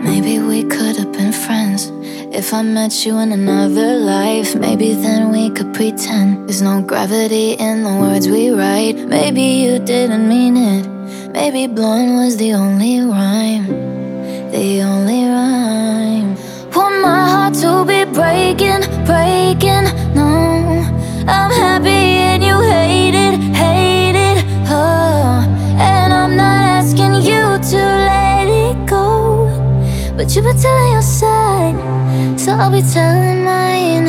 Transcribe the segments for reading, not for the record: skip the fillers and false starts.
Maybe we could have been friends if I met you in another life. Maybe then we could pretend there's no gravity in the words we write. Maybe you didn't mean it. Maybe blowing was the only rhyme. The only rhyme. Want my heart to be breaking, breaking. No, I'm happy and you hate it, hate it. Oh, and I'm not asking you to let it go, but you've been telling your side, so I'll be telling mine.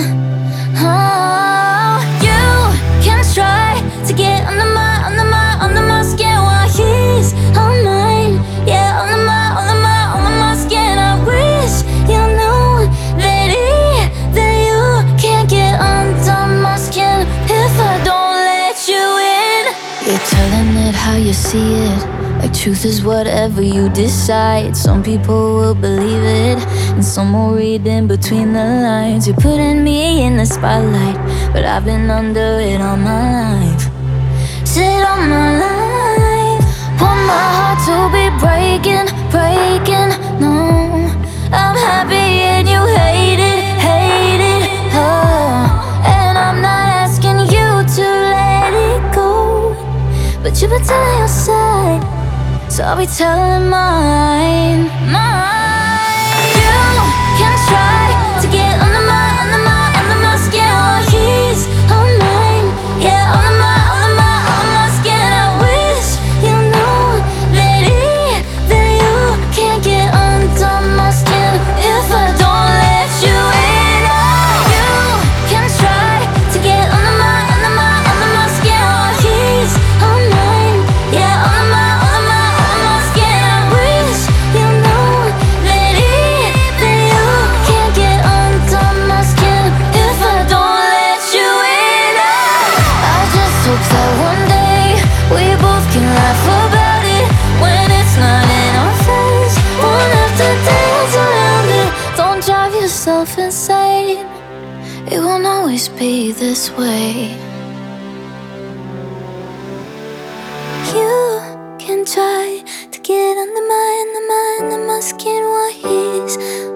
Oh, you can try to get under my skin while he's on mine. Yeah, under my skin. I wish you knew that you can't get under my skin if I don't let you in. You're telling it how you see it, like truth is whatever you decide. Some people will believe it, and some will read in between the lines. You're putting me in the spotlight, but I've been under it all my life. Sit on my life. Want my heart to be breaking, breaking. No, I'm happy and you hate it, hate it. Oh, and I'm not asking you to let it go, but you've been telling your side, so I'll be telling mine, mine. You can try to get under my skin while he's on mine. Yeah, under my skin. I wish you knew that you can't get under my skin if I don't let you in. Oh, you can try to get under my skin while he's on mine. Yeah, under my skin. I wish you knew that you can't get under my skin if I don't let you in. I just hope that one day we both can laugh about it when it's not in our face. Won't have to dance around it. Don't drive yourself insane. It won't always be this way. You can try to get under my skin while he's